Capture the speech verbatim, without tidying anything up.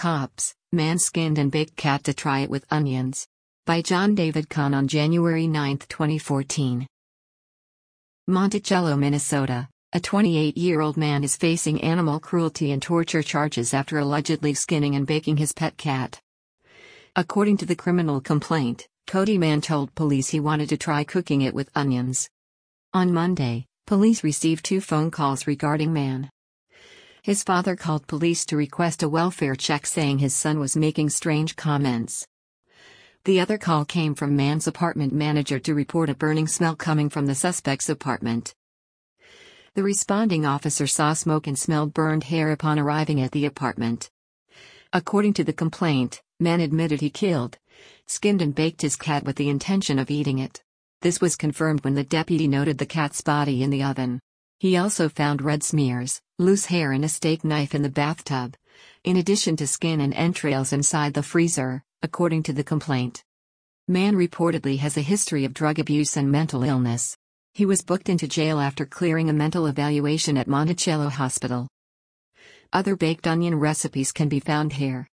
Cops, man skinned and baked cat to try it with onions. By John David Kahn on January ninth, twenty fourteen. Monticello, Minnesota. A twenty-eight-year-old man is facing animal cruelty and torture charges after allegedly skinning and baking his pet cat. According to the criminal complaint, Cody Mann told police he wanted to try cooking it with onions. On Monday, police received two phone calls regarding Mann. His father called police to request a welfare check, saying his son was making strange comments. The other call came from Mann's apartment manager to report a burning smell coming from the suspect's apartment. The responding officer saw smoke and smelled burned hair upon arriving at the apartment. According to the complaint, Mann admitted he killed, skinned and baked his cat with the intention of eating it. This was confirmed when the deputy noted the cat's body in the oven. He also found red smears, loose hair and a steak knife in the bathtub, in addition to skin and entrails inside the freezer, according to the complaint. Mann reportedly has a history of drug abuse and mental illness. He was booked into jail after clearing a mental evaluation at Monticello Hospital. Other baked onion recipes can be found here.